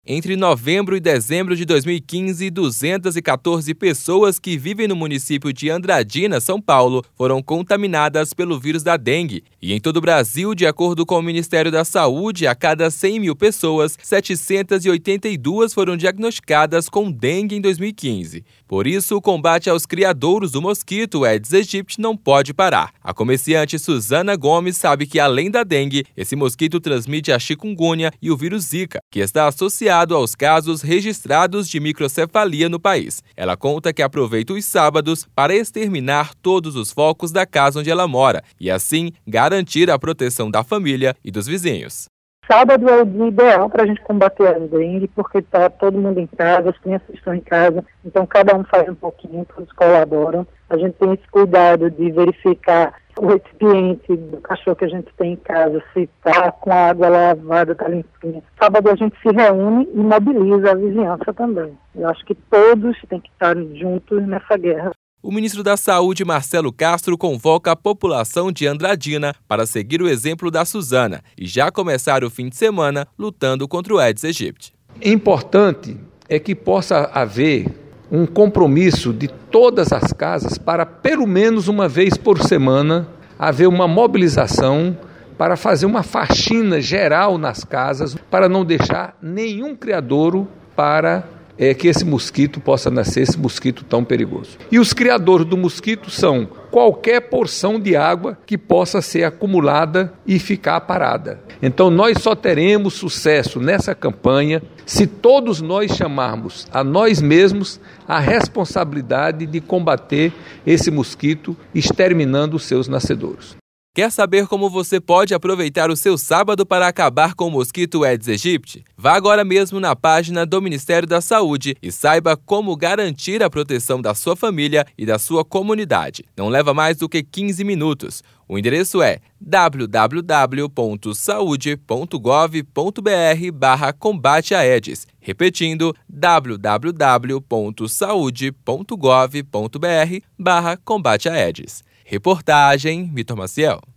Entre novembro e dezembro de 2015, 214 pessoas que vivem no município de Andradina, São Paulo, foram contaminadas pelo vírus da dengue. E em todo o Brasil, de acordo com o Ministério da Saúde, a cada 100 mil pessoas, 782 foram diagnosticadas com dengue em 2015. Por isso, o combate aos criadouros do mosquito Aedes aegypti não pode parar. A comerciante Suzana Gomes sabe que, além da dengue, esse mosquito transmite a chikungunya e o vírus Zika, que está associado aos casos registrados de microcefalia no país. Ela conta que aproveita os sábados para exterminar todos os focos da casa onde ela mora e, assim, garantir a proteção da família e dos vizinhos. Sábado é o dia ideal para a gente combater a dengue, porque está todo mundo em casa, as crianças estão em casa, então cada um faz um pouquinho, todos colaboram. A gente tem esse cuidado de verificar o recipiente do cachorro que a gente tem em casa, se está com a água lavada, está limpinha. Sábado a gente se reúne e mobiliza a vizinhança também. Eu acho que todos têm que estar juntos nessa guerra. O ministro da Saúde, Marcelo Castro, convoca a população de Andradina para seguir o exemplo da Suzana e já começar o fim de semana lutando contra o Aedes aegypti. Importante é que possa haver um compromisso de todas as casas para, pelo menos uma vez por semana, haver uma mobilização para fazer uma faxina geral nas casas, para não deixar nenhum criadouro para que esse mosquito possa nascer, esse mosquito tão perigoso. E os criadores do mosquito são qualquer porção de água que possa ser acumulada e ficar parada. Então nós só teremos sucesso nessa campanha se todos nós chamarmos a nós mesmos a responsabilidade de combater esse mosquito, exterminando os seus nascedouros. Quer saber como você pode aproveitar o seu sábado para acabar com o mosquito Aedes aegypti? Vá agora mesmo na página do Ministério da Saúde e saiba como garantir a proteção da sua família e da sua comunidade. Não leva mais do que 15 minutos. O endereço é www.saude.gov.br/combate a Aedes. Repetindo, www.saude.gov.br/combate a Aedes. Reportagem Vitor Maciel.